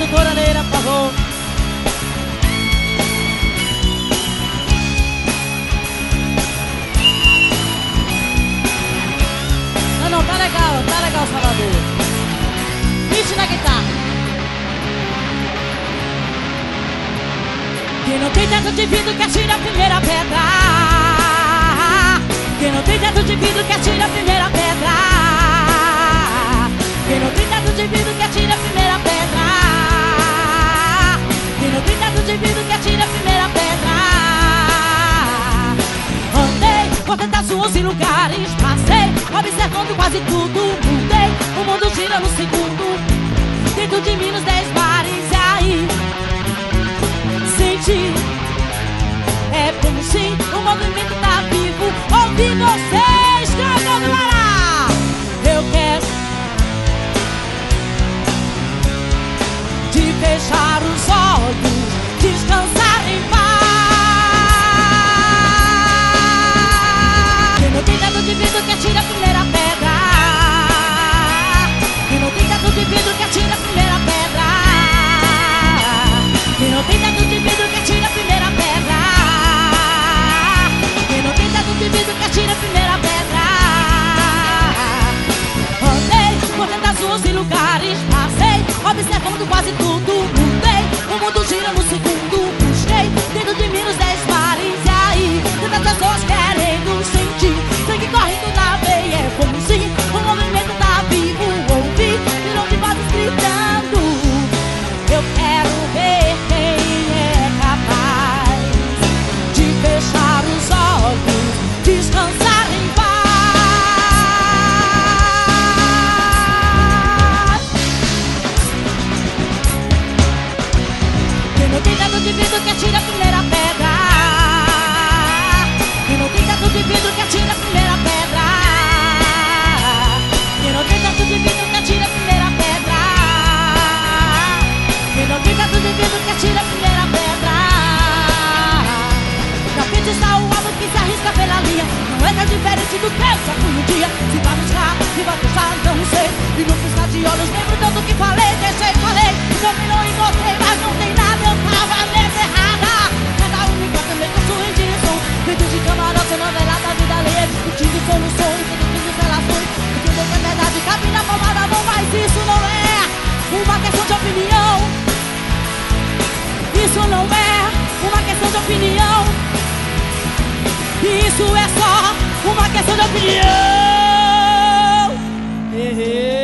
doutora Neira, por favor. Não, tá legal, Salvador. Pitch na guitarra. Quem não tem teto de vidro que atire a primeira pedra. Quem não tem teto de vidro que atire a primeira pedra. Quem não tem teto de vidro que atire a primeira pedra. Quem não tem teto de vidro que atire a primeira pedra. Andei por tantas ruas e lugares, passei observando quase tudo. Mudei, o mundo gira no segundo. Dentro de mim nos 10 bares, e aí senti, é bom sim, o movimento tá vivo. Ouvi vocês cantando lá. Eu quero de fechar os olhos, descansar em paz. Quem não tem teto de vidro que atira a primeira pedra. Quem não tem teto de vidro que atira a primeira pedra. Quem não tem teto de vidro que atira a primeira pedra. Quem não tem teto de vidro que atira a primeira pedra. Andei por tantas ruas e lugares, passei observando quase tudo. Mudei, o mundo gira no segundo. Busquei dentro de mim nos 10 bares, e aí tantas pessoas querendo sentir sangue correndo na veia. É como se o movimento tá vivo. Ouvi milhões de vozes gritando. Eu quero ver quem é capaz de fechar os olhos, descansar em paz. Quem não tem teto de vidro que atira a primeira pedra. Quem não tem teto de vidro que atira a primeira pedra. Quem não tem teto de vidro que atira a primeira pedra. Quem não tem teto de vidro que atira a primeira pedra. Na frente está o homem que se arrisca pela linha. Não é tão diferente do que eu já fui um dia. Se vai buscar, se vai puxar, não sei. E no piscar de olhos lembro tanto que falei. Deixei, falei, também não encontrei. Mas não tem nada, eu tava nessa errada. Cada um me conta meio com sua indireção. Dentro de camarote, novela da vida alheia. Discutindo soluções, discutindo relações. Entender que é verdade, cabe na palma da mão. Mas isso não é uma questão de opinião. Isso não é uma questão de opinião. Isso é só uma questão de opinião.